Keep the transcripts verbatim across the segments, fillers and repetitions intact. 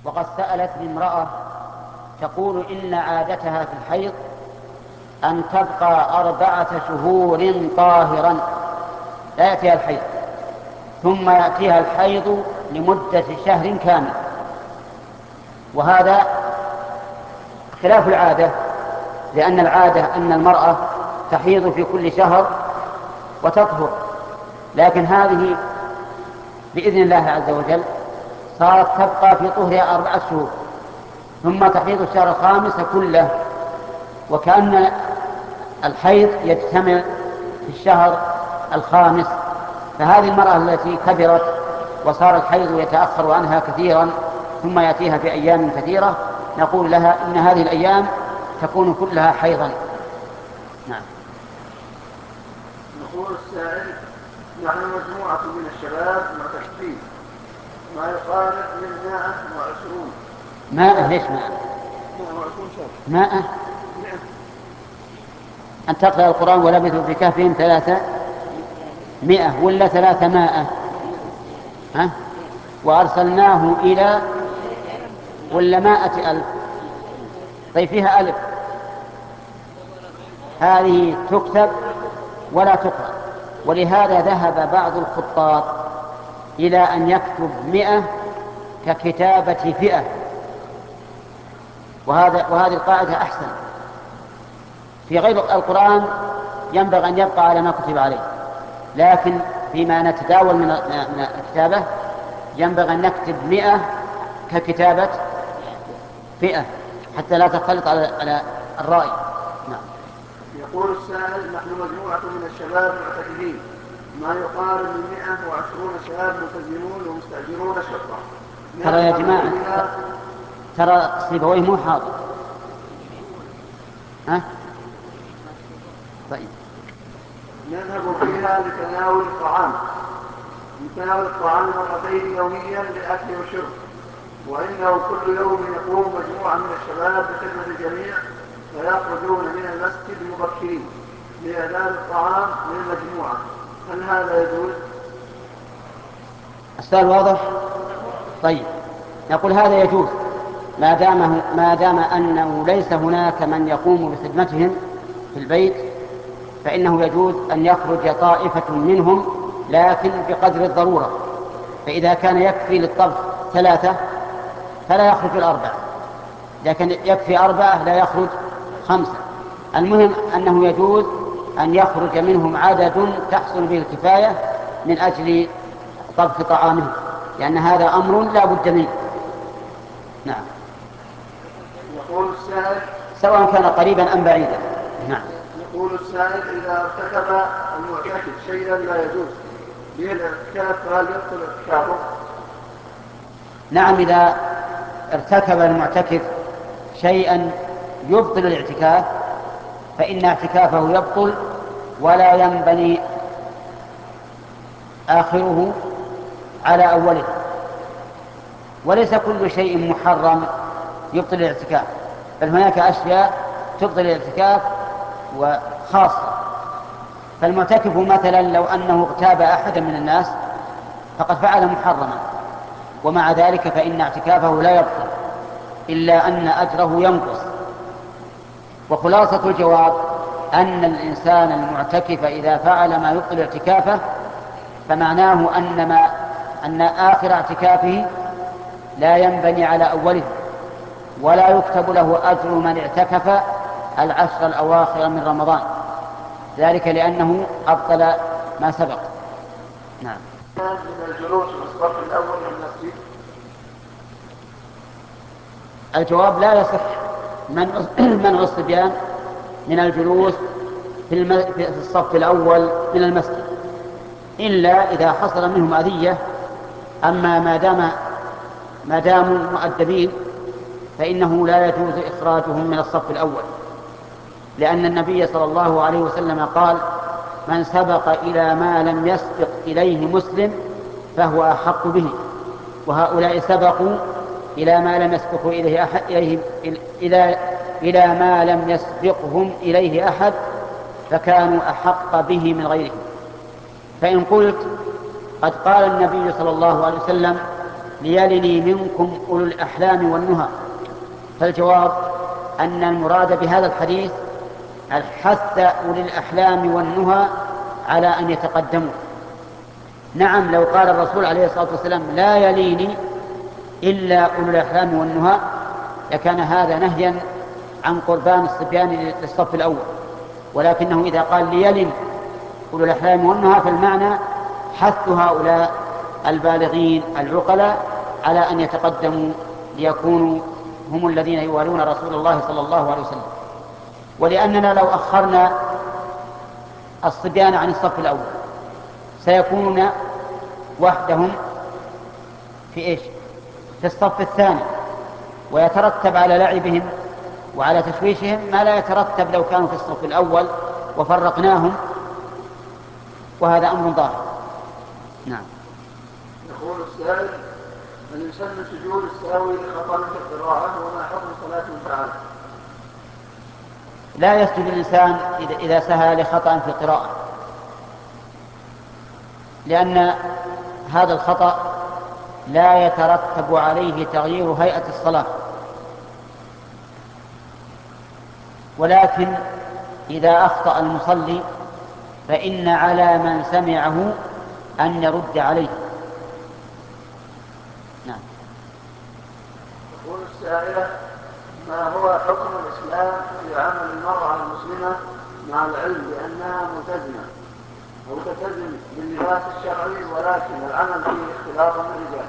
وقد سألتني امرأة تقول إن عادتها في الحيض أن تبقى أربعة شهور طاهرا لا يأتيها الحيض، ثم يأتيها الحيض لمدة شهر كامل، وهذا خلاف العادة، لأن العادة أن المرأة تحيض في كل شهر وتطهر، لكن هذه بإذن الله عز وجل صارت تبقى في طهرها أربعة شهور ثم تحيض الشهر الخامس كله، وكأن الحيض يجتمع في الشهر الخامس. فهذه المرأة التي كبرت وصار الحيض يتأخر عنها كثيرا ثم يأتيها في أيام كثيرة، نقول لها إن هذه الأيام تكون كلها حيضا. نعم. يقول السائل: نحن مجموعة من الشباب معتكفين ما يقارب من مائة وعشرون. مائة؟ ليش مائة؟ مائة؟ أن تقرأ القرآن ولبثوا في كهفهم ثلاثة مئة ولا ثلاثة مائة؟ ها؟ وأرسلناه إلى ولا مائة ألف؟ طيب فيها ألف، هذه تكتب ولا تقرأ، ولهذا ذهب بعض الخطاط إلى أن يكتب مئة ككتابة فئة، وهذا وهذه القاعدة أحسن. في غير القرآن ينبغي أن يبقى على ما كتب عليه، لكن فيما نتداول من الكتابة ينبغي أن نكتب مئة ككتابة فئة حتى لا تختلط على على الرأي. نعم. يقول السائل: نحن مجموعة من الشباب معتكفين ما يقارب من مئة وعشرون شباب ملتزمون ومستأجرون شقة. ترى يا جماعة، ترى سيبويه مو حاضر. ها؟ طيب. نذهب فيها لتناول الطعام لتناول الطعام مرتين يوميا للأكل والشرب، وإنه كل يوم يقوم مجموعة من الشباب بخدمة الجميع فيخرجون من المسجد مبكرين لإعداد الطعام للمجموعة، هل هذا يجوز؟ السؤال واضح؟ طيب، نقول هذا يجوز ما دام ما دام أنه ليس هناك من يقوم بخدمتهم في البيت، فإنه يجوز أن يخرج طائفة منهم لكن بقدر الضرورة، فإذا كان يكفي للطبخ ثلاثة فلا يخرج الأربعة، لكن يكفي أربعة لا يخرج خمسة. المهم أنه يجوز أن يخرج منهم عدد تحصل به الكفاية من أجل طبخ طعامه، لأن هذا أمر لا بد منه. نعم. يقول السائل: سواء كان قريبا أم بعيدا. نعم. يقول السائل: إذا ارتكب المعتكف شيئا لا يجوز به الاعتكاف فهل يبطل اعتكافه؟ نعم، إذا ارتكب المعتكف شيئا يبطل الاعتكاف فإن اعتكافه يبطل ولا ينبني آخره على أوله. وليس كل شيء محرم يبطل الاعتكاف، بل هناك أشياء تبطل الاعتكاف وخاصة. فالمعتكف مثلا لو أنه اغتاب أحدا من الناس فقد فعل محرما، ومع ذلك فإن اعتكافه لا يبطل إلا أن أجره ينقص. وخلاصة الجواب أن الإنسان المعتكف إذا فعل ما يبطل اعتكافه فمعناه أن, ما أن آخر اعتكافه لا ينبني على أوله، ولا يكتب له أجر من اعتكف العشر الأواخر من رمضان، ذلك لأنه أبطل ما سبق. نعم. من الجلوس في الصف الأول من المسجد؟ الجواب: لا يصح منع الصبيان من الجلوس في الصف الأول من المسجد إلا إذا حصل منهم أذية. أما ما دام ما داموا مؤدبين فإنه لا يجوز إخراجهم من الصف الأول، لأن النبي صلى الله عليه وسلم قال: من سبق إلى ما لم يسبق إليه مسلم فهو أحق به، وهؤلاء سبقوا إلى ما لم يسبقوا إليه أحد إليه إلى إلى ما لم يسبقهم إليه أحد فكانوا أحق به من غيرهم. فإن قلت: قد قال النبي صلى الله عليه وسلم: ليلني منكم أولو الأحلام والنهى. فالجواب أن المراد بهذا الحديث الحث أولي الأحلام والنهى على أن يتقدموا. نعم، لو قال الرسول عليه الصلاة والسلام لا يليني إلا أولو الأحلام والنهى لكان هذا نهيا عن قربان الصبيان للصف الأول، ولكنه إذا قال ليلن أولو الأحلام والنهى فالمعنى حث هؤلاء البالغين العقلاء على أن يتقدموا ليكونوا هم الذين يوالون رسول الله صلى الله عليه وسلم. ولأننا لو أخرنا الصبيان عن الصف الأول سيكونون وحدهم في إيش؟ في الصف الثاني، ويترتب على لعبهم وعلى تشويشهم ما لا يترتب لو كانوا في الصف الأول وفرقناهم، وهذا أمر ظاهر. نعم. يقول السائل: من يسن سجود السهو لخطأ في القراءة وما حكم صلاة تعالى؟ لا يسجد الإنسان إذا سهى لخطأ في القراءة، لأن هذا الخطأ لا يترتب عليه تغيير هيئة الصلاة، ولكن إذا أخطأ المصلي فإن على من سمعه أن يرد عليه. نعم. يقول السائلة: ما هو حكم الإسلام في عمل المرأة المسلمة مع العلم بأنها ملتزمة أو تلتزم باللباس الشرعي ولكن العمل فيه اختلاط من الرجال؟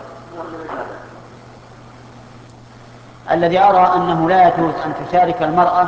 الذي أرى أنه لا يجوز أن تشارك المرأة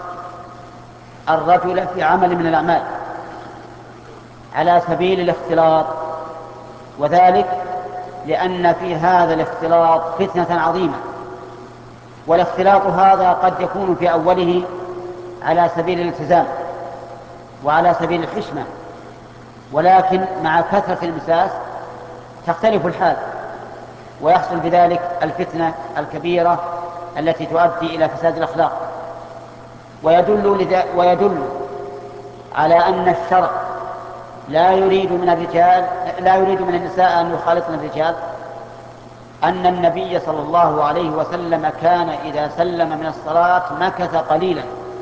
الرجل في عمل من الأعمال على سبيل الاختلاط، وذلك لأن في هذا الاختلاط فتنة عظيمة، والاختلاط هذا قد يكون في أوله على سبيل الالتزام وعلى سبيل الحشمة، ولكن مع كثرة المساس تختلف الحال ويحصل بذلك الفتنة الكبيرة التي تؤدي إلى فساد الأخلاق. ويدل, ويدل على أن الشرع لا يريد من الرجال لا يريد من النساء أن يخالطن الرجال أن النبي صلى الله عليه وسلم كان إذا سلم من الصلاة مكث قليلا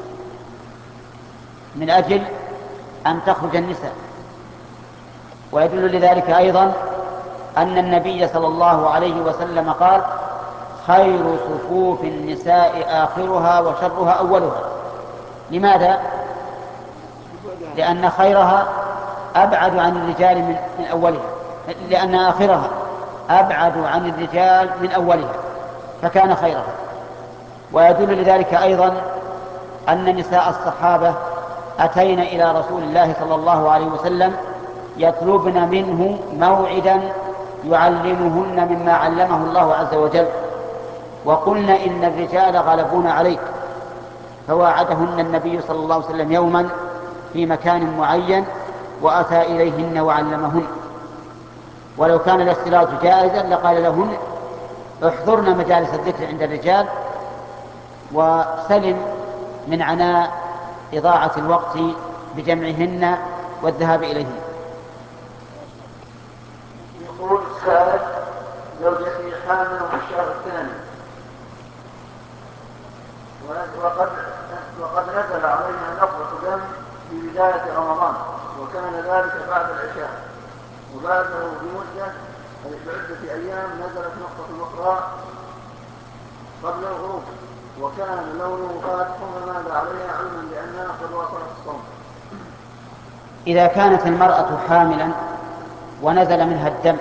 من أجل أن تخرج النساء. ويدل لذلك أيضا أن النبي صلى الله عليه وسلم قال: خير صفوف النساء آخرها وشرها أولها. لماذا؟ لأن خيرها أبعد عن الرجال من أولها، لأن آخرها أبعد عن الرجال من أولها فكان خيرها. ويدل لذلك أيضا أن نساء الصحابة أتين إلى رسول الله صلى الله عليه وسلم يطلبن منه موعدا يعلمهن مما علمه الله عز وجل، وقلنا إن الرجال غلبون عليك، فواعدهن النبي صلى الله عليه وسلم يوما في مكان معين وأتى إليهن وعلمهن. ولو كان الاختلاط جائزا لقال لهن: احضرن مجالس الذكر عند الرجال وسلم من عناء إضاعة الوقت بجمعهن والذهاب إليهن. يقول السائل: زوجتي حامل في الشهر الثاني وقد وقد نزل عليها نقطة دم في بداية رمضان، وكان ذلك بعد العشاء، وبعده بمدة أي بعدة أيام نزلت نقطة أخرى قبل الغروب، وكان لونه فاتح، فماذا عليها علما بأنها قد وصلت الصوم؟ إذا كانت المرأة حاملا ونزل منها الدم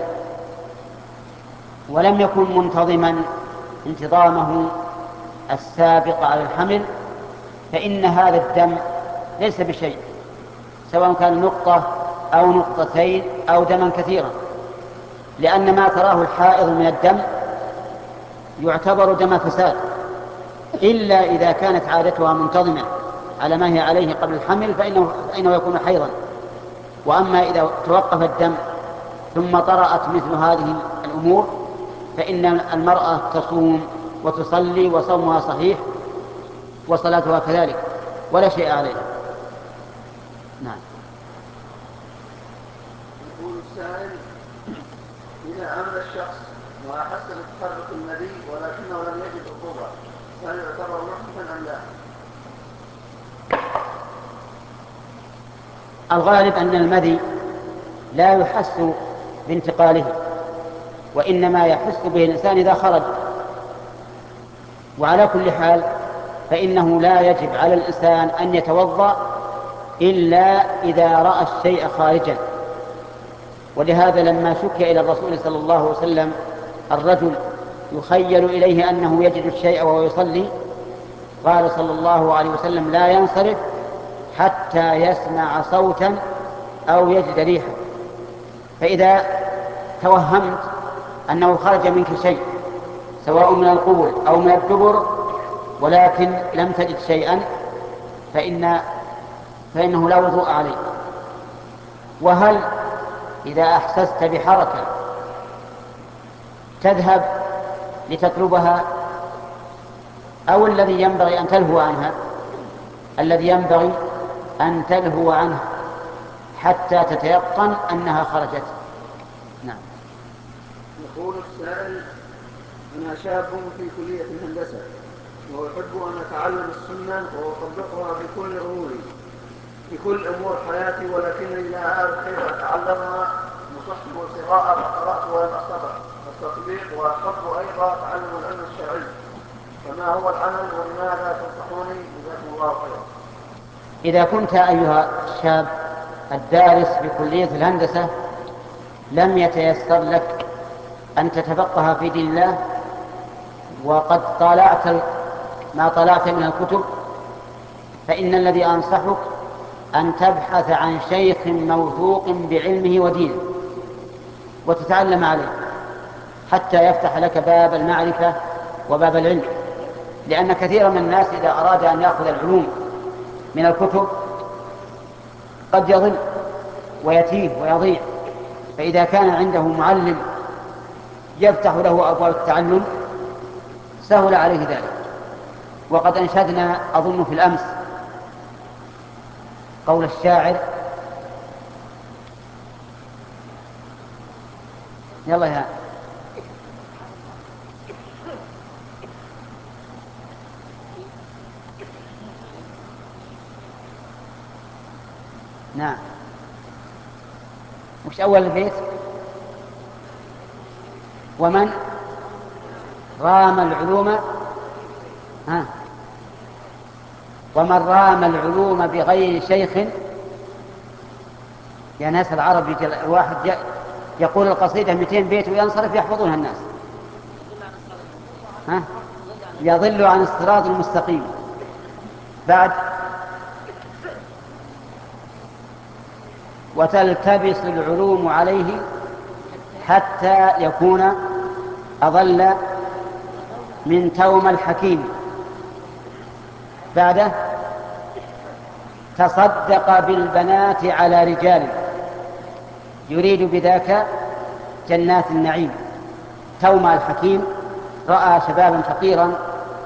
ولم يكن منتظما انتظامه السابق على الحمل فإن هذا الدم ليس بشيء، سواء كان نقطة أو نقطتين أو دما كثيرا، لأن ما تراه الحائض من الدم يعتبر دم فساد، إلا إذا كانت عادتها منتظمة على ما هي عليه قبل الحمل فإنه, فإنه يكون حيضا. وأما إذا توقف الدم ثم طرأت مثل هذه الأمور فإن المرأة تصوم وتصلي وصومها صحيح وصلاتها كذلك ولا شيء عليها. نعم. يقول السائل: إذا عمل الشخص وأحس بتحرك المذي ولكنه لم يجد رطوبة، هل يعتبر محدثا أم لا؟ الغالب أن المذي لا يحس بانتقاله، وإنما يحس به الإنسان إذا خرج. وعلى كل حال فإنه لا يجب على الإنسان أن يتوضأ إلا إذا رأى الشيء خارجا. ولهذا لما شكي إلى الرسول صلى الله عليه وسلم الرجل يخيل إليه أنه يجد الشيء وهو يصلي، قال صلى الله عليه وسلم: لا ينصرف حتى يسمع صوتا أو يجد ريحا. فإذا توهمت أنه خرج منك شيء سواء من القبل أو من الدبر ولكن لم تجد شيئا فإن فإنه لا وضوء عليه. وهل إذا أحسست بحركة تذهب لتطلبها، أو الذي ينبغي أن تلهو عنها؟ الذي ينبغي أن تلهو عنها حتى تتيقن أنها خرجت. نعم. يقول السائل: أنا شاب في كلية الهندسة وأحب أن أتعلم السنة وأطبقها في كل أموري في كل أمور حياتي، ولكنني لا أعرف كيف أتعلمها. نصحت القراءة فقرأت ولم أستطع التطبيق، وأحب أيضا أتعلم العلم الشرعي، فما هو العمل ولماذا تنصحوني؟ جزاكم الله خيرا. إذا كنت أيها الشاب الدارس بكلية الهندسة لم يتيسر لك أن تتفقه في دين الله وقد طالعت ما طلعت من الكتب، فإن الذي أنصحك أن تبحث عن شيخ موثوق بعلمه ودينه وتتعلم عليه حتى يفتح لك باب المعرفة وباب العلم. لأن كثيرا من الناس إذا أراد أن يأخذ العلوم من الكتب قد يضل ويتيه ويضيع، فإذا كان عنده معلم يفتح له أبواب التعلم سهل عليه ذلك. وقد أنشدنا أظن في الأمس قول الشاعر: يلا يا نعم. وش أول البيت؟ ومن رام العلوم ها ومن رام العلوم بغير شيخ. يا ناس العرب الواحد يقول القصيدة مئتين بيت وينصرف يحفظونها الناس. ها يضل عن الصراط المستقيم. بعد: وتلتبس العلوم عليه حتى يكون أضل من توم الحكيم. بعده: تصدق بالبنات على رجال يريد بذاك جنات النعيم. توم الحكيم رأى شبابا فقيرا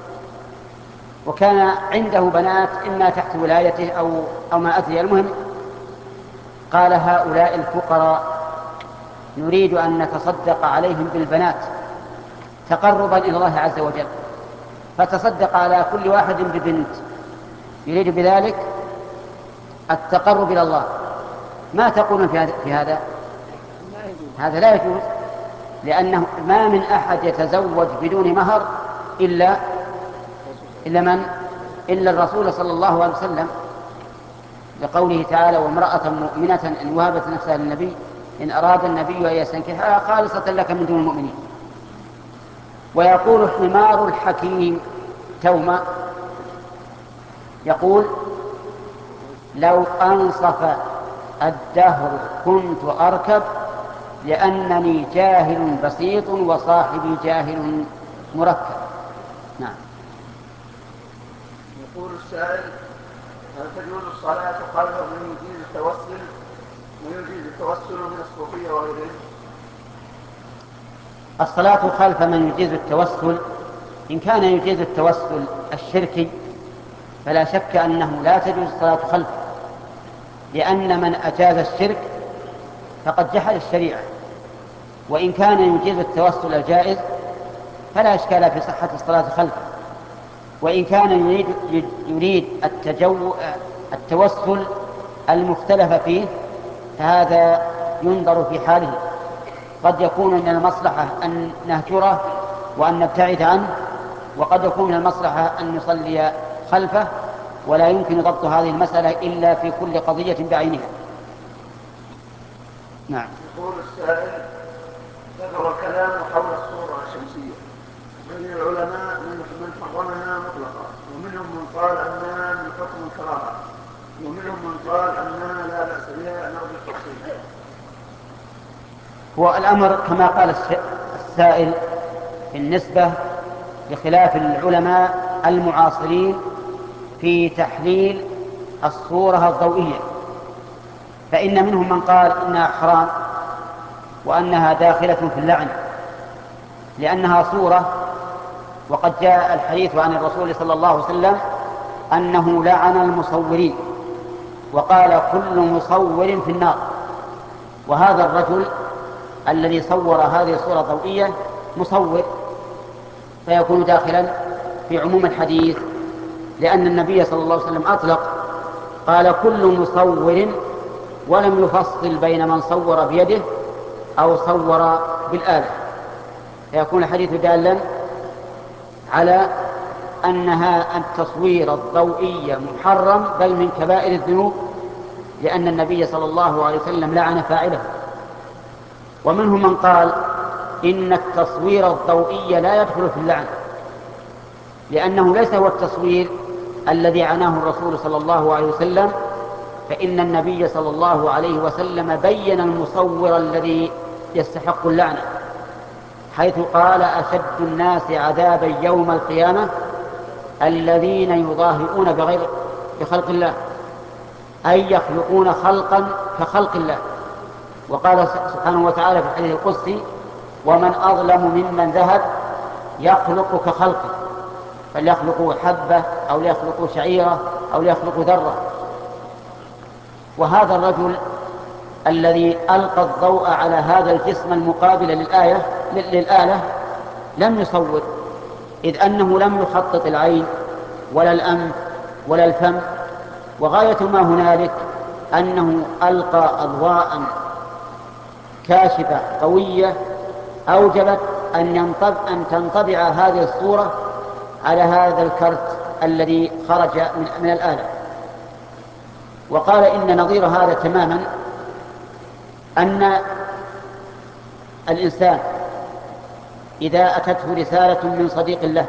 وكان عنده بنات إما تحت ولايته أو, أو ما أدري، المهم قال: هؤلاء الفقراء نريد أن نتصدق عليهم بالبنات تقربا إلى الله عز وجل. فتصدق على كل واحد ببنت يريد بذلك التقرب إلى الله. ما تقولون في هذا؟ هذا لا يجوز، لأنه ما من أحد يتزوج بدون مهر إلا إلا من؟ إلا الرسول صلى الله عليه وسلم، لقوله تعالى: وامرأة مؤمنة إن وهبت نفسها للنبي إن أراد النبي أن يستنكحها خالصة لك من دون المؤمنين. ويقول حمار الحكيم توما يقول: لو أنصف الدهر كنت أركب لأنني جاهل بسيط وصاحبي جاهل مركب. نعم. يقول السائل: هل تجوز الصلاة خلف من يجيز التوسل ويجيز التوسل من الصوفية وغيره؟ الصلاة خلف من يجيز التوسل إن كان يجيز التوسل الشركي فلا شك أنه لا تجوز الصلاة خلفه، لأن من أجاز الشرك فقد جحد الشريعة. وإن كان يجيز التوسل الجائز فلا إشكال في صحة الصلاة خلفه، وإن كان يريد, يريد التجو التوسل المختلف فيه فهذا ينظر في حاله. قد يكون من المصلحة أن نهجره وأن نبتعد عنه، وقد يكون من المصلحة أن نصلي خلفه، ولا يمكن ضبط هذه المسألة إلا في كل قضية بعينها. نعم. يقول السائل: ذكر الكلام حول الصورة الشمسية، من العلماء من حرمها مطلقا، ومنهم من قال أنها من حكم الكراهة، ومنهم من قال أنها لا بأس بها، نرجو التفصيل. هو الأمر كما قال السائل بالنسبة لخلاف العلماء المعاصرين في تحليل الصورة الضوئية، فإن منهم من قال إنها حرام وأنها داخلة في اللعن لأنها صورة، وقد جاء الحديث عن الرسول صلى الله عليه وسلم أنه لعن المصورين وقال كل مصور في النار. وهذا الرجل الذي صور هذه الصورة الضوئية مصور، فيكون داخلا في عموم الحديث، لأن النبي صلى الله عليه وسلم أطلق قال كل مصور، ولم يفصل بين من صور بيده أو صور بالآلة، فيكون الحديث دالا على أنها التصوير الضوئي محرم بل من كبائر الذنوب، لأن النبي صلى الله عليه وسلم لعن فاعله. ومنهم من قال إن التصوير الضوئي لا يدخل في اللعن، لأنه ليس هو التصوير الذي عناه الرسول صلى الله عليه وسلم، فإن النبي صلى الله عليه وسلم بين المصور الذي يستحق اللعنة، حيث قال أشد الناس عذابا يوم القيامة الذين يضاهئون بغير بخلق الله، أي يخلقون خلقا كخلق الله. وقال سبحانه وتعالى في الحديث القدسي: ومن أظلم ممن ذهب يخلق كخلقه، فليخلقوا حبة أو ليخلقوا شعيرة أو ليخلقوا ذرة. وهذا الرجل الذي ألقى الضوء على هذا الجسم المقابل للآية للآلة لم يصور، إذ أنه لم يخطط العين ولا الأنف ولا الفم، وغاية ما هنالك أنه ألقى أضواء كاشفة قوية أوجبت أن, ينطب أن تنطبع هذه الصورة على هذا الكرت الذي خرج من, من الآلة. وقال إن نظير هذا تماما أن الإنسان إذا أتته رسالة من صديق له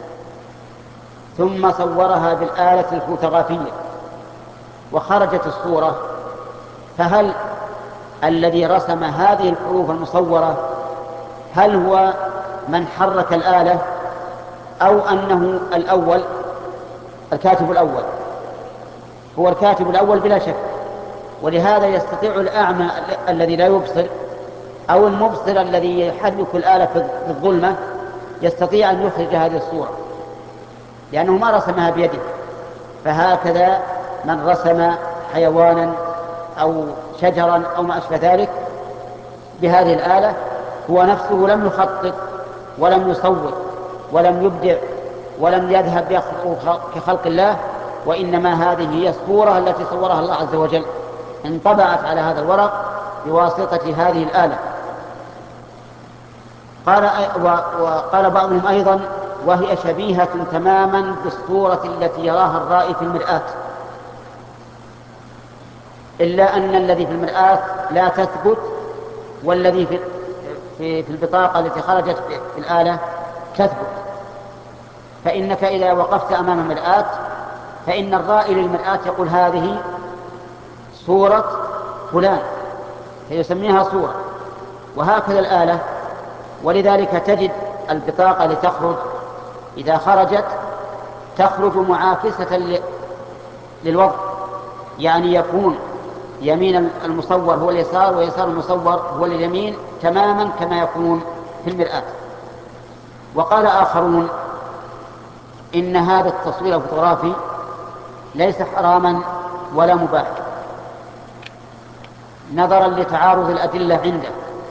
ثم صورها بالآلة الفوتوغرافية وخرجت الصورة، فهل الذي رسم هذه الحروف المصورة هل هو من حرك الآلة أو أنه الأول الكاتب الأول؟ هو الكاتب الأول بلا شك، ولهذا يستطيع الأعمى الذي لا يبصر أو المبصر الذي يحرك الآلة في الظلمة يستطيع أن يخرج هذه الصورة لأنه ما رسمها بيده. فهكذا من رسم حيوانا أو شجرا أو ما أشبه ذلك بهذه الآلة هو نفسه لم يخطط ولم يصور ولم يبدع ولم يذهب يخلق كخلق الله، وإنما هذه هي الصورة التي صورها الله عز وجل، انطبعت على هذا الورق بواسطة هذه الآلة. قال وقال بعضهم أيضا: وهي شبيهة تماما بالصورة التي يراها الرائي في المرآة، إلا أن الذي في المرآة لا تثبت، والذي في في, في البطاقة التي خرجت في الآلة تثبت. فإنك إذا وقفت أمام المرآة فإن الرائي للمرآة يقول هذه صورة فلان، فيسميها صورة، وهكذا الآلة. ولذلك تجد البطاقة لتخرج إذا خرجت تخرج معاكسة للوضع، يعني يكون يمين المصور هو اليسار ويسار المصور هو اليمين تماما كما يكون في المرآة. وقال آخرون إن هذا التصوير الفوتوغرافي ليس حراما ولا مباحا نظرا لتعارض الأدلة عنده،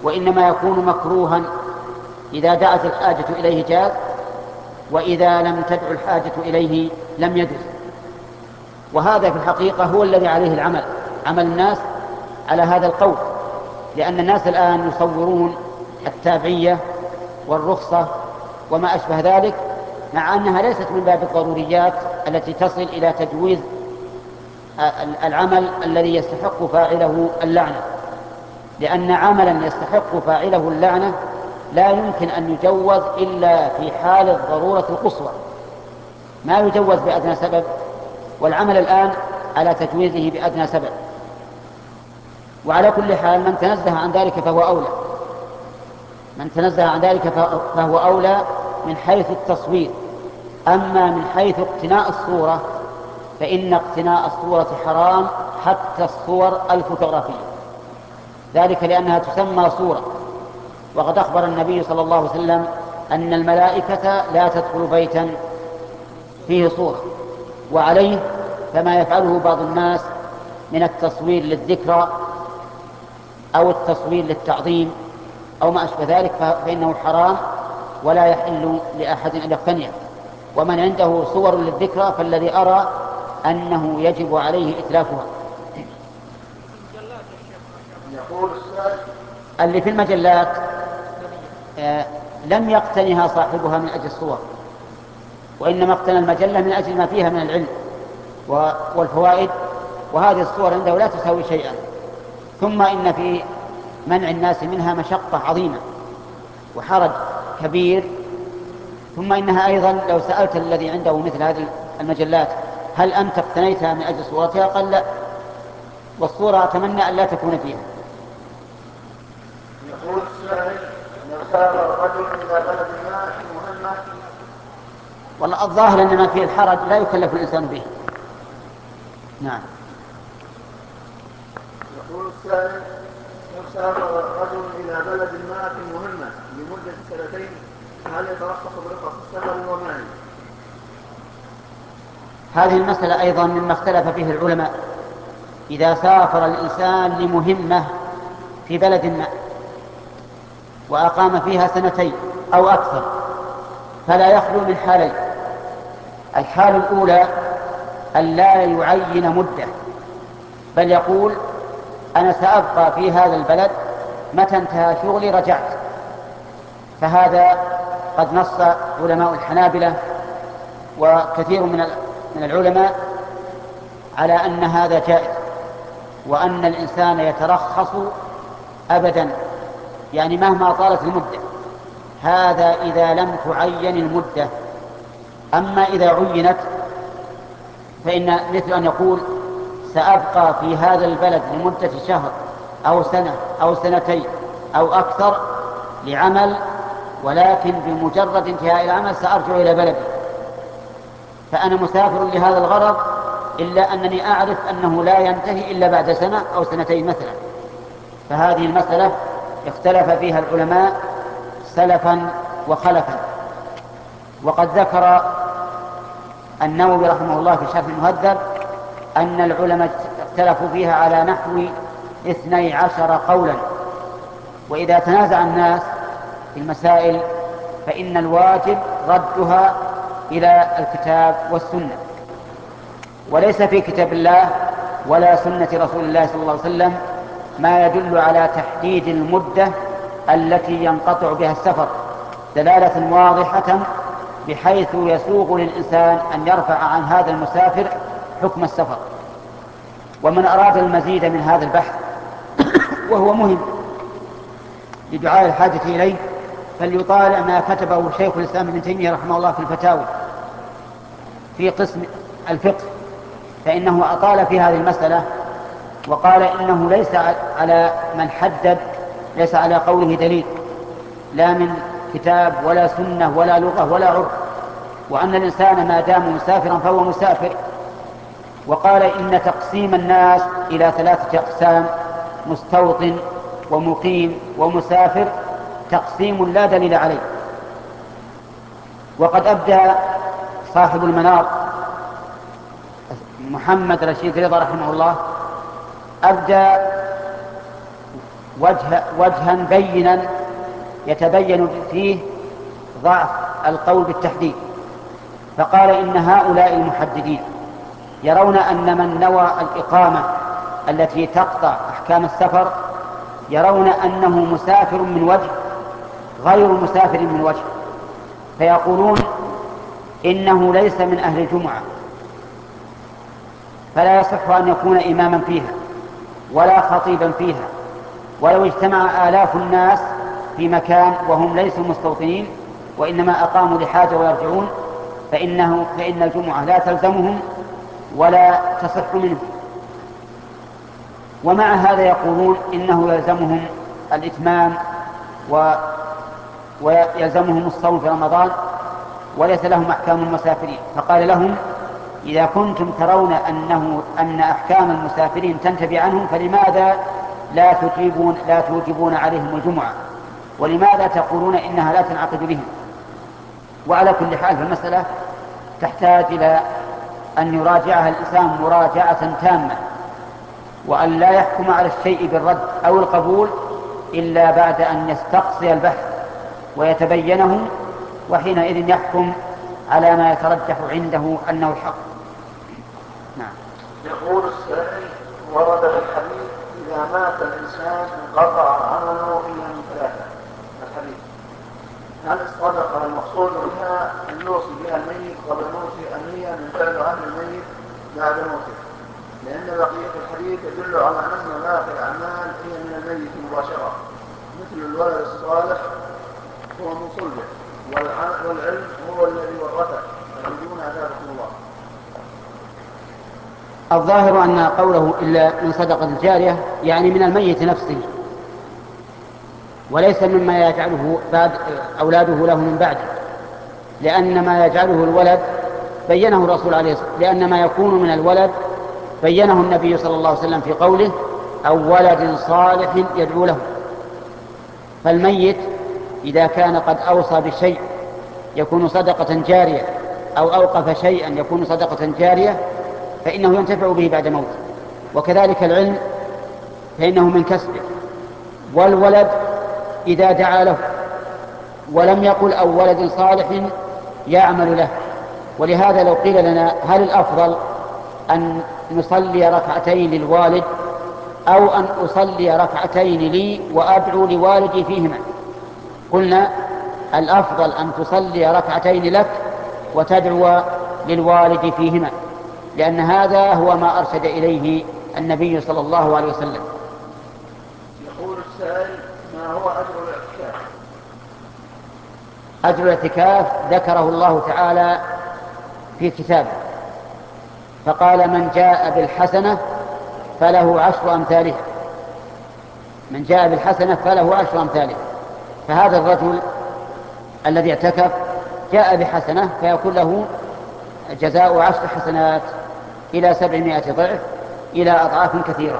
وإنما يكون مكروها إذا دعت الحاجة إليه جاز، وإذا لم تدع الحاجة إليه لم يجز. وهذا في الحقيقة هو الذي عليه العمل، عمل الناس على هذا القول، لأن الناس الآن يصورون التابعية والرخصة وما أشبه ذلك، مع أنها ليست من باب الضروريات التي تصل إلى تجويز العمل الذي يستحق فاعله اللعنة، لأن عملا يستحق فاعله اللعنة لا يمكن أن يجوز إلا في حال الضرورة القصوى، ما يجوز بأدنى سبب، والعمل الآن على تجويزه بأدنى سبب. وعلى كل حال من تنزه عن ذلك فهو أولى، من تنزه عن ذلك فهو أولى من حيث التصوير. أما من حيث اقتناء الصورة فإن اقتناء الصورة حرام، حتى الصور الفوتوغرافية، ذلك لأنها تسمى صورة. وقد أخبر النبي صلى الله عليه وسلم أن الملائكة لا تدخل بيتا فيه صورة. وعليه فما يفعله بعض الناس من التصوير للذكرى أو التصوير للتعظيم أو ما أشبه ذلك فإنه حرام ولا يحل لأحد أن يقتنيه. ومن عنده صور للذكرى فالذي أرى أنه يجب عليه إتلافها. اللي في المجلات آه لم يقتنها صاحبها من أجل الصور، وإنما اقتنى المجلة من أجل ما فيها من العلم والفوائد، وهذه الصور عنده لا تساوي شيئا. ثم إن في منع الناس منها مشقة عظيمة وحرج كبير. ثم إنها أيضا لو سألت الذي عنده مثل هذه المجلات هل أنت اقتنيتها من أجل صورتها؟ قال لا، والصورة أتمنى أن لا تكون فيها. يقول السائل: لو سافر رجل إلى بلد ما مهمة. والله الظاهر أن ما فيه الحرج لا يكلف الإنسان به. نعم. يقول السائل: لو سافر رجل إلى بلد ما مهمة لمدة سنتين هل يترخص برخص السفر وما هي؟ هذه المسألة أيضا مما اختلف فيه العلماء. إذا سافر الإنسان لمهمة في بلد ما وأقام فيها سنتين أو أكثر فلا يخلو من حالين. الحال الأولى أن لا يعين مدة، بل يقول أنا سأبقى في هذا البلد، متى انتهى شغلي رجعت. فهذا قد نص علماء الحنابلة وكثير من من العلماء على أن هذا جائز، وأن الإنسان يترخص أبدا، يعني مهما طالت المدة. هذا إذا لم تعين المدة. أما إذا عينت فإن مثل أن يقول سأبقى في هذا البلد لمدة شهر أو سنة أو سنتين أو أكثر لعمل، ولكن بمجرد انتهاء العمل سأرجع إلى بلدي، فأنا مسافر لهذا الغرض، إلا أنني أعرف أنه لا ينتهي إلا بعد سنة أو سنتين مثلا. فهذه المسألة اختلف فيها العلماء سلفا وخلفا. وقد ذكر النووي رحمه الله في شرح المهذب أن العلماء اختلفوا فيها على نحو اثني عشر قولا. وإذا تنازع الناس في المسائل فإن الواجب ردها إلى الكتاب والسنة، وليس في كتاب الله ولا سنة رسول الله صلى الله عليه وسلم ما يدل على تحديد المدة التي ينقطع بها السفر دلالة واضحة بحيث يسوغ للإنسان أن يرفع عن هذا المسافر حكم السفر. ومن أراد المزيد من هذا البحث وهو مهم لدعاء الحاجة إليه فليطالع ما كتبه شيخ الإسلام ابن تيمية رحمه الله في الفتاوى في قسم الفقه، فإنه أطال في هذه المسألة وقال إنه ليس على من حدد، ليس على قوله دليل لا من كتاب ولا سنة ولا لغة ولا عرف، وأن الإنسان ما دام مسافرا فهو مسافر. وقال إن تقسيم الناس إلى ثلاثة أقسام: مستوطن ومقيم ومسافر، تقسيم لا دليل عليه. وقد أبدى صاحب المنار محمد رشيد رضا رحمه الله أبدى وجه وجها بينا يتبين فيه ضعف القول بالتحديد، فقال إن هؤلاء المحددين يرون أن من نوى الإقامة التي تقطع أحكام السفر يرون أنه مسافر من وجه غير مسافر من وجه، فيقولون إنه ليس من أهل الجمعة، فلا يصح أن يكون إماما فيها ولا خطيبا فيها، ولو اجتمع آلاف الناس في مكان وهم ليسوا مستوطنين وإنما أقاموا لحاجة ويرجعون فإنه فإن الجمعة لا تلزمهم ولا تصح منهم. ومع هذا يقولون إنه يلزمهم الإتمام و... ويلزمهم الصوم في رمضان وليس لهم أحكام المسافرين، فقال لهم إذا كنتم ترون أنه أن أحكام المسافرين تنتفي عنهم فلماذا لا تجيبون لا توجبون عليهم الجمعة، ولماذا تقولون إنها لا تنعقد بهم؟ وعلى كل حال فالمسألة تحتاج إلى أن يراجعها الإنسان مراجعة تامة، وأن لا يحكم على الشيء بالرد أو القبول إلا بعد أن يستقصي البحث ويتبينه، وحينئذ يحكم على ما يترجح عنده أنه الحق. نعم. يقول السائل: ورد في الحديث إذا مات الإنسان انقطع عمله إلا من ثلاثة. الحديث هل الصدقة المقصود بها أن يوصي بها الميت قبل موته أم هي من فعل أهل الميت بعد موته؟ لأن بقية الحديث يدل على أن باقي الأعمال هي من الميت مباشرة، مثل الولد الصالح هو من صلبه، والعلم هو الذي ورثه، فيرجون عذابكم الله. الظاهر أن قوله إلا من صدقة الجارية يعني من الميت نفسه، وليس مما يجعله بعد أولاده له من بعده، لأن ما يجعله الولد بينه الرسول عليه الصلاة والسلام، لأن ما يكون من الولد بينه النبي صلى الله عليه وسلم في قوله: أو ولد صالح يدعو له. فالميت إذا كان قد أوصى بشيء يكون صدقة جارية أو أوقف شيئا يكون صدقة جارية فإنه ينتفع به بعد موته، وكذلك العلم فإنه من كسبه. والولد إذا دعا له ولم يقل أو ولد صالح يعمل له. ولهذا لو قيل لنا هل الأفضل أن نصلي ركعتين للوالد أو أن أصلي ركعتين لي وأدعو لوالدي فيهما، قلنا الأفضل أن تصلي ركعتين لك وتدعو للوالد فيهما، لأن هذا هو ما أرشد إليه النبي صلى الله عليه وسلم. يقول السائل: ما هو أجر الاعتكاف؟ أجر الاعتكاف ذكره الله تعالى في كتابه، فقال: من جاء بالحسنة فله عشر أمثالها. من جاء بالحسنة فله عشر أمثالها. فهذا الرجل الذي اعتكف جاء بحسنة فيكون له جزاء عشر حسنات إلى سبعمائة ضعف إلى أضعاف كثيرة.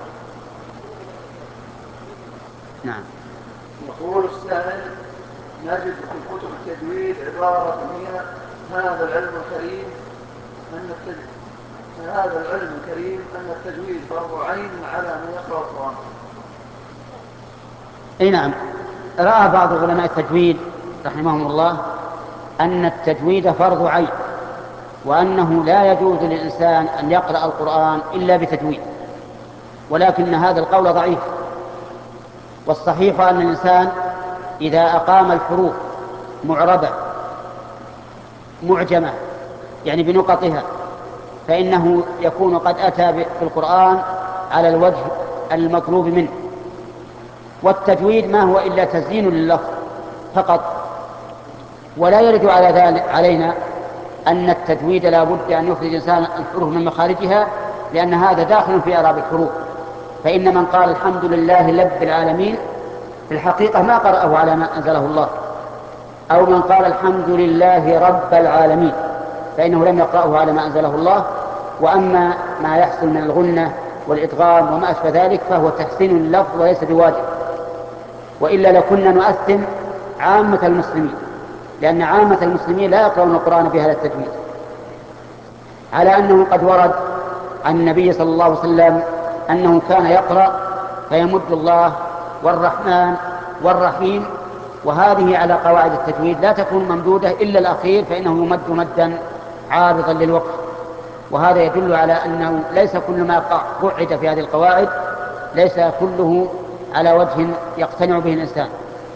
نعم. يقول السائل: نجد في كتب التجويد عبارة هي هذا العلم الكريم أن التجويد هذا العلم الكريم أن التجويد فرض عين على من يقرأ القرآن. أي نعم، رأى بعض علماء التجويد رحمهم الله أن التجويد فرض عين، وأنه لا يجوز للإنسان أن يقرأ القرآن إلا بتجويد، ولكن هذا القول ضعيف. والصحيح أن الإنسان إذا أقام الحروف معربة معجمة يعني بنقطها فإنه يكون قد أتى بالقرآن على الوجه المطلوب منه. والتجويد ما هو إلا تزيين لللفظ فقط، ولا يرد على ذلك علينا أن التجويد لا بد أن يخرج الإنسان الحروف من مخارجها، لأن هذا داخل في إعراب الحروف. فإن من قال الحمد لله رب العالمين في الحقيقة ما قرأه على ما أنزله الله، أو من قال الحمد لله رب العالمين فإنه لم يقرأه على ما أنزله الله. وأما ما يحصل من الغنة والإدغام وما أشبه ذلك فهو تحسين اللفظ وليس بواجب، وإلا لكنا نؤثم عامة المسلمين، لأن عامة المسلمين لا يقرؤون القرآن بهذا التجويد، على أنه قد ورد عن النبي صلى الله عليه وسلم أنه كان يقرأ فيمد الله والرحمن والرحيم، وهذه على قواعد التجويد لا تكون ممدودة إلا الأخير فإنه يمد مدا عارضا للوقف، وهذا يدل على أنه ليس كل ما قعد في هذه القواعد ليس كله على وجه يقتنع به الإنسان.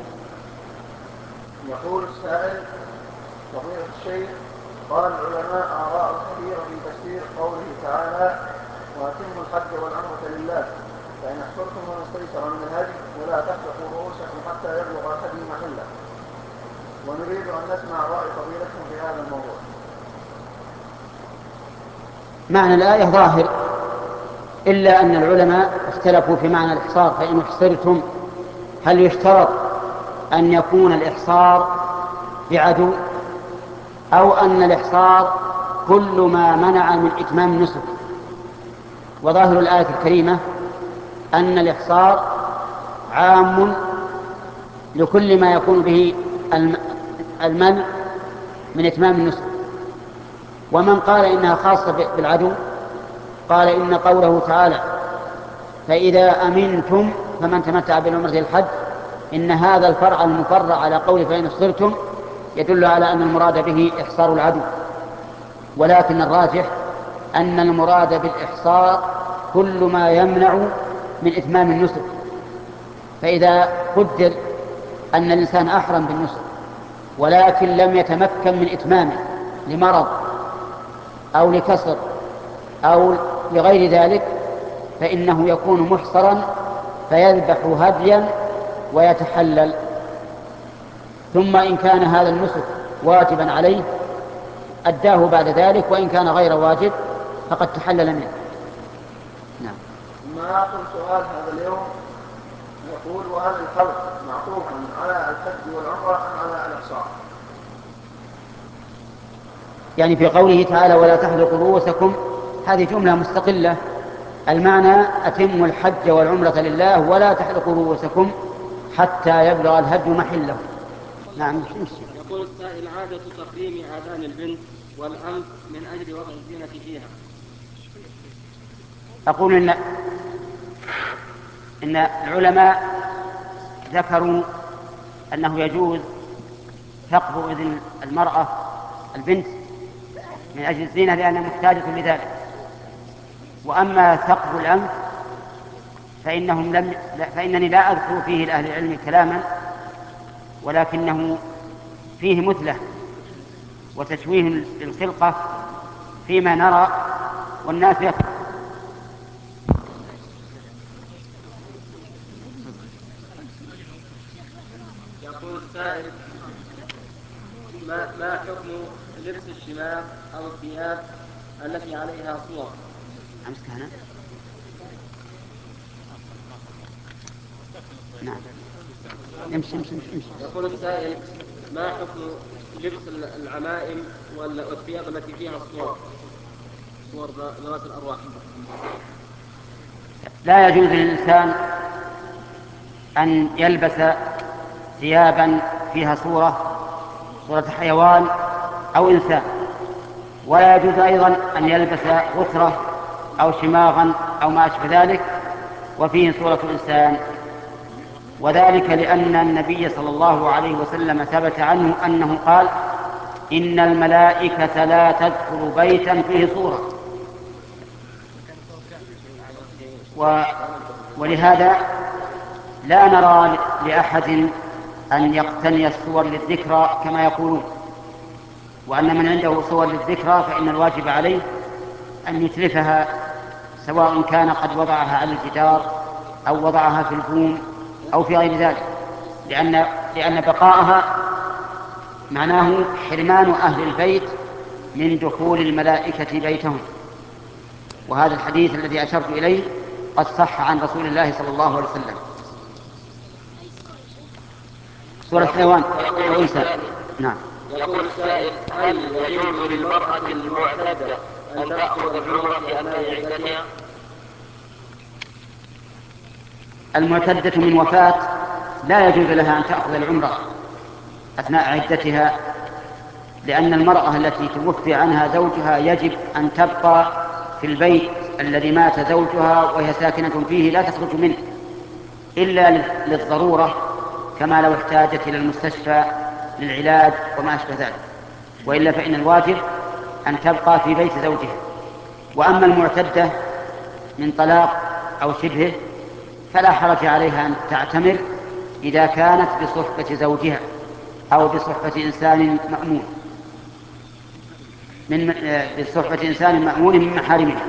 يقول السائل: فضيلة الشيخ، قال العلماء آراء كثيرة في تفسير قوله تعالى: وأتموا الحج والعمرة لله، فإن أحصرتم وما استيسر من الهدي ولا تحلقوا رؤوسكم حتى يبلغ الهدي محله، ونريد أن نسمع رأي فضيلتكم في هذا الموضوع. معنى الآية ظاهر، إلا أن العلماء اختلفوا في معنى الإحصار. فإن احصرتم هل يشترط أن يكون الإحصار بعدو، أو أن الإحصار كل ما منع من إتمام النسك؟ وظاهر الآية الكريمة أن الإحصار عام لكل ما يكون به المنع من إتمام النسك. ومن قال إنها خاصة بالعدو قال إن قوله تعالى: فإذا أمنتم فمن تمتع بالعمرة الحج، إن هذا الفرع المفرع على قول فإن احصرتم يدل على أن المراد به إحصار العدو، ولكن الراجح أن المراد بالإحصار كل ما يمنع من إتمام النسك. فإذا قدر أن الإنسان أحرم بالنسك ولكن لم يتمكن من إتمامه لمرض أو لكسر أو لغير ذلك، فإنه يكون محصرا فيذبح هديا ويتحلل، ثم إن كان هذا النسك واجبا عليه أداه بعد ذلك، وإن كان غير واجب فقد تحلل منه. نعم. ما آخر سؤال هذا اليوم يقول: وهل الحلق معطوفا على الحج والعمرة أم على الإحصار؟ يعني في قوله تعالى: ولا تحلقوا رؤوسكم، هذه جملة مستقلة. المعنى: أتموا الحج والعمرة لله ولا تحلقوا رؤوسكم حتى يبلغ الهدي محله. نعم. يقول السائل: عادة تقديم آذان البنت والأنف من أجل وضع الزينة فيها. أقول إن إن العلماء ذكروا أنه يجوز ثقب أذن المرأة البنت من أجل الزينة لأنها محتاجة لذلك، وأما ثقب الأنف فإنهم لم فإنني لا أذكر فيه لأهل العلم كلاما، ولكنه فيه مثلة وتشويه للخلقة فيما نرى والناس يفعل. يقول السائل: ما, ما حكم لبس الشماغ أو الثياب التي عليها صور؟ أمسك هنا. نعم. امشي امشي امشي. يقول السائل: ما حكم لبس العمائم والثياب التي فيها صور صور ذوات الأرواح؟ لا يجوز للإنسان أن يلبس ثيابا فيها صورة صورة حيوان أو إنسان، ولا يجوز أيضا أن يلبس غترة أو شماغا أو ما أشبه ذلك وفيه صورة إنسان، وذلك لأن النبي صلى الله عليه وسلم ثبت عنه أنه قال: إن الملائكة لا تدخل بيتا فيه صورة. و... ولهذا لا نرى لأحد أن يقتني الصور للذكرى كما يقولون، وأن من عنده صور للذكرى فإن الواجب عليه أن يتلفها، سواء كان قد وضعها على الجدار أو وضعها في البوم أو في غير ذلك، لأن, لأن بقاءها معناه حرمان أهل البيت من دخول الملائكة بيتهم. وهذا الحديث الذي أشرت إليه قد صح عن رسول الله صلى الله عليه وسلم. صورة حيوان أو إنسان. نعم. يقول السائل: هل يجوز للمرأة المعتدة أن تأخذ العمرة في أثناء عدتها؟ المعتدة من وفاة لا يجوز لها أن تأخذ العمرة أثناء عدتها، لأن المرأة التي توفي عنها زوجها يجب أن تبقى في البيت الذي مات زوجها وهي ساكنة فيه لا تخرج منه، إلا للضرورة، كما لو احتاجت إلى المستشفى للعلاج وما أشبه ذلك، وإلا فإن الواجب أن تبقى في بيت زوجها. وأما المعتدة من طلاق أو شبهه فلا حرج عليها أن تعتمر إذا كانت بصحبة زوجها أو بصحبة إنسان مأمون من بصحبة إنسان مأمون من محارمها.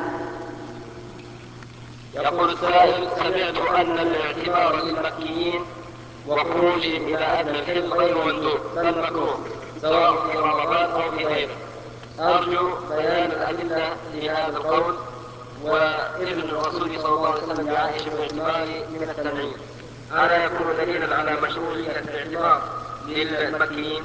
يقول السائل: سمعت أن الاعتبار للمكيين وخروجهم إلى أدنى الحل غير مندوب بل مكروه سواء في رمضان أو في غيره. أرجو بيان الأدلة لهذا القول، وابن الرسول صلى الله عليه وسلم بعائشة باعتباره من التنعيم، ألا يكون دليلا على مشروعية الاعتبار للمكيين؟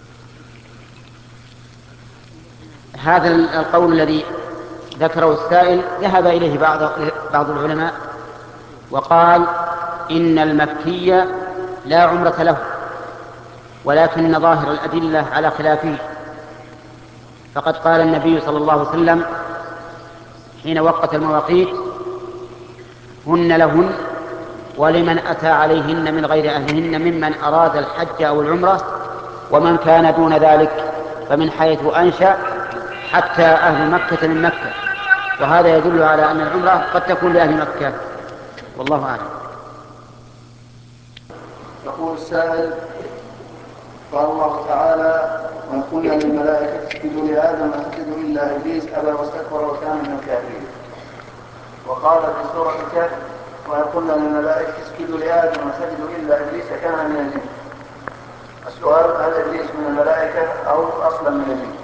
هذا القول الذي ذكره السائل ذهب إليه بعض بعض العلماء وقال إن المكي لا عمرة له، ولكن ظاهر الأدلة على خلافه. فقد قال النبي صلى الله عليه وسلم حين وقت المواقيت: هن لهن ولمن أتى عليهن من غير أهلهن ممن أراد الحج أو العمرة، ومن كان دون ذلك فمن حيث أنشأ حتى أهل مكة من مكة. وهذا يدل على أن العمرة قد تكون لأهل مكة، والله أعلم. يقول السائل: قال الله تعالى: وإذ قلنا للملائكة اسجدوا لآدم فسجدوا إلا إبليس أبى واستكبر وكان من الكافرين. وقال في سورة الكهف: وإذ قلنا للملائكة اسجدوا لآدم فسجدوا إلا إبليس كان من الجن. السؤال: هل إبليس من الملائكة أو أصلا من الجن؟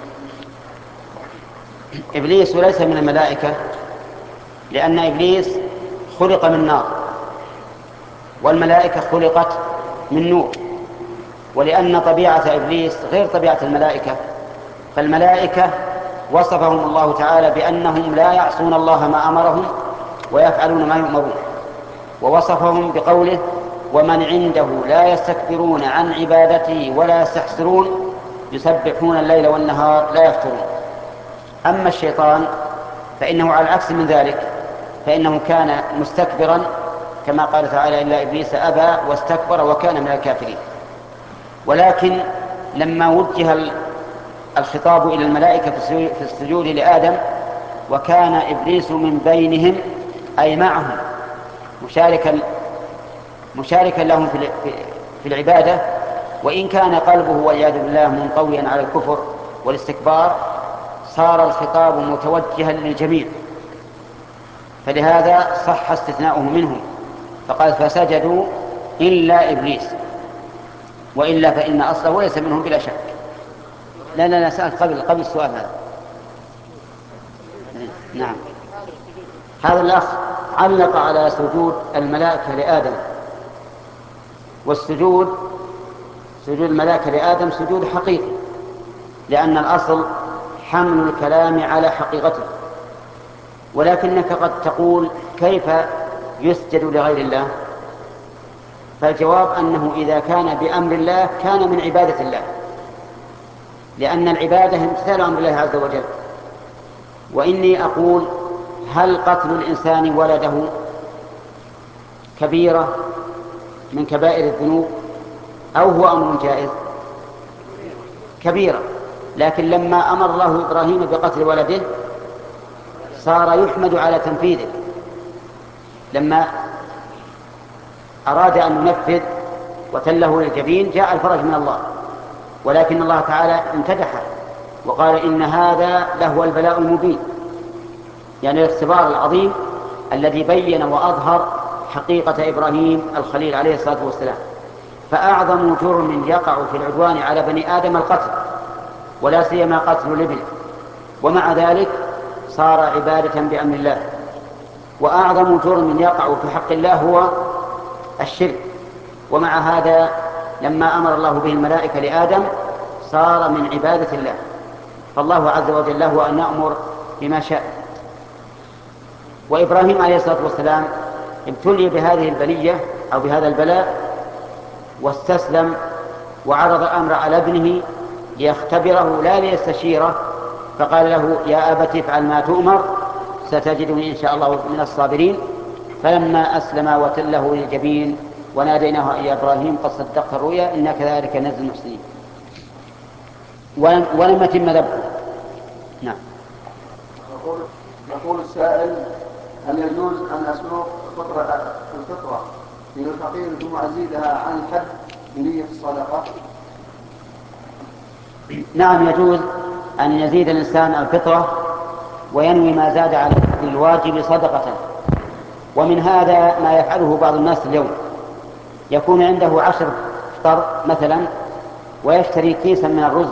إبليس ليس من الملائكة، لأن إبليس خلق من نار والملائكة خلقت من نور، ولأن طبيعة إبليس غير طبيعة الملائكة، فالملائكة وصفهم الله تعالى بأنهم لا يعصون الله ما أمرهم ويفعلون ما يؤمرون، ووصفهم بقوله: ومن عنده لا يستكبرون عن عبادته ولا يستحسرون يسبحون الليل والنهار لا يفترون. أما الشيطان فإنه على العكس من ذلك، فإنه كان مستكبرا كما قال تعالى: إلا إبليس أبى واستكبر وكان من الكافرين. ولكن لما وجه الخطاب إلى الملائكة في السجود لآدم وكان إبليس من بينهم أي معهم مشاركا مشاركا لهم في العبادة، وإن كان قلبه والعياذ بالله منطويا على الكفر والاستكبار، صار الخطاب متوجها للجميع، فلهذا صح استثناؤه منهم، فقال: فسجدوا إلا إبليس، وإلا فإن أصله ليس منهم بلا شك. لا لا لا سأل قبل قبل السؤال هذا. نعم، هذا الأخ علق على سجود الملائكة لآدم، والسجود سجود الملائكة لآدم سجود حقيقي، لأن الأصل حمل الكلام على حقيقته. ولكنك قد تقول: كيف يسجد لغير الله؟ فالجواب أنه إذا كان بأمر الله كان من عبادة الله، لأن العبادة امتثال أمر الله عز وجل. وإني أقول: هل قتل الإنسان ولده كبيرة من كبائر الذنوب أو هو أمر جائز؟ كبيرة، لكن لما أمر الله إبراهيم بقتل ولده صار يحمد على تنفيذه. لما أراد أن ينفذ وتله للجبين جاء الفرج من الله، ولكن الله تعالى امتدحه وقال: إن هذا لهو البلاء المبين، يعني الاختبار العظيم الذي بين وأظهر حقيقة إبراهيم الخليل عليه الصلاة والسلام. فأعظم جرم يقع في العدوان على بني آدم القتل، ولا سيما قتل الابن، ومع ذلك صار عبادة بأمر الله. وأعظم جرم يقع في حق الله هو الشرك، ومع هذا لما أمر الله به الملائكة لآدم صار من عبادة الله. فالله عز وجل له أن يأمر بما شاء. وإبراهيم عليه الصلاة والسلام ابتلي بهذه البلية أو بهذا البلاء واستسلم وعرض الأمر على ابنه ليختبره لا ليستشيره، فقال له: يا أبت افعل ما تؤمر ستجدني إن شاء الله من الصابرين. فلما أسلم وتله للجبين وناديناه يا إبراهيم قد صدقت الرؤيا إنا كذلك نجزي المحسنين. ولم, ولم يتم ذبحه. نعم. يقول يقول السائل: هل يجوز أن أسلق الفطرة الفطرة من الفقير ثم أزيدها عن الحد بنية الصدقة؟ نعم، يجوز أن يزيد الإنسان الفطرة وينوي ما زاد على الواجب صدقة. ومن هذا ما يفعله بعض الناس اليوم، يكون عنده عشر فطر مثلا ويشتري كيسا من الرز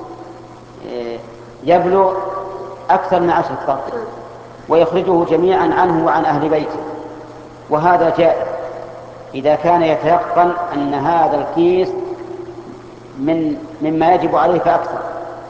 يبلغ أكثر من عشر فطر ويخرجه جميعا عنه وعن أهل بيته، وهذا جائز إذا كان يتيقن أن هذا الكيس من مما يجب عليه فأكثر،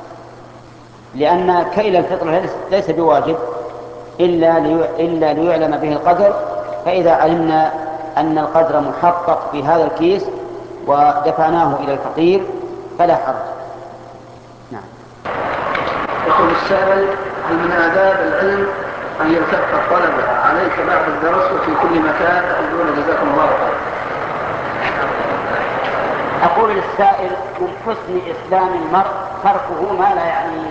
لأن كيل الفطر ليس بواجب إلا إلا ليعلم به القدر، فإذا علمنا أن القدر محقق في هذا الكيس ودفعناه إلى الفقير فلا حرج. نعم. يقول السائل: هل من آداب العلم أن يلتف الطلبة عليك بعد الدرس وفي كل مكان تقولون جزاكم الله خيرا؟ أقول للسائل: من حسن إسلام المرء تركه ما لا يعنيه.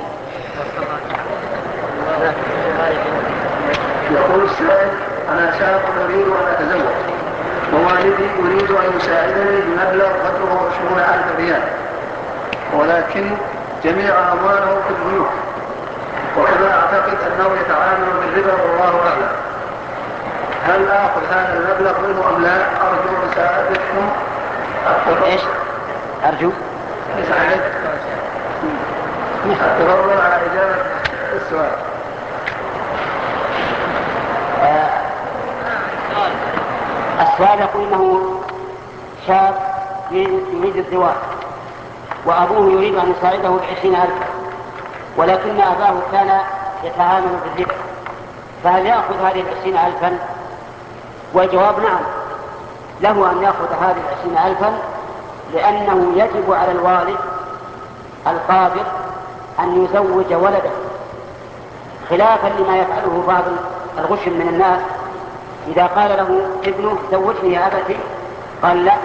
يقول السائل: أنا شاب أريد أن أتزوج ووالدي يريد أن يساعدني بمبلغ قدره عشرون ألف ريال، ولكن جميع أمواله في البنوك، وكما أعتقد أنه يتعامل بالربا والله أعلم. هل آخذ هذا المبلغ منه أم لا؟ أرجو مساعدتكم. إيش؟ أرجو مساعدتكم أتفضل على إجابة السؤال. آه السؤال يقول إنه شاب يريد الزواج وأبوه يريد أن يساعده بعشرين ألفا، ولكن أباه كان يتعامل بالربا، فهل يأخذ هذه العشرين ألفا؟ والجواب نعم، له أن يأخذ هذه العشرين ألفا، لأنه يجب على الوالد القادر أن يزوج ولده، خلافا لما يفعله بعض الغشم من الناس. إذا قال له ابنه زوجني يا أبتي قال لا،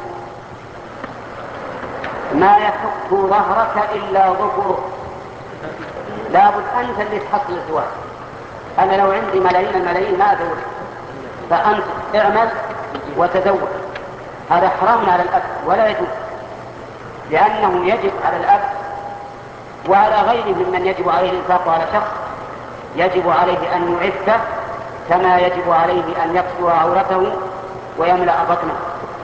ما يحك ظهرك إلا ظهره، لابد أنت اللي تحصل الزواج. أنا لو عندي ملايين الملايين ما أزوج، فأنت اعمل وتزوج. هذا حرام على الأب ولا يجوز، لأنه يجب على الأب وعلى غيره ممن يجب عليه الإنفاق على شخص، يجب عليه أن يعفه كما يجب عليه أن يكسو عورته ويملأ بطنه.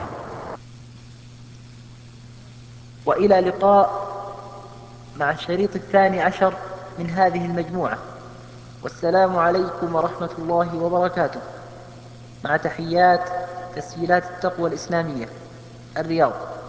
وإلى لقاء مع الشريط الثاني عشر من هذه المجموعة، والسلام عليكم ورحمة الله وبركاته، مع تحيات تسجيلات التقوى الإسلامية، الرياض.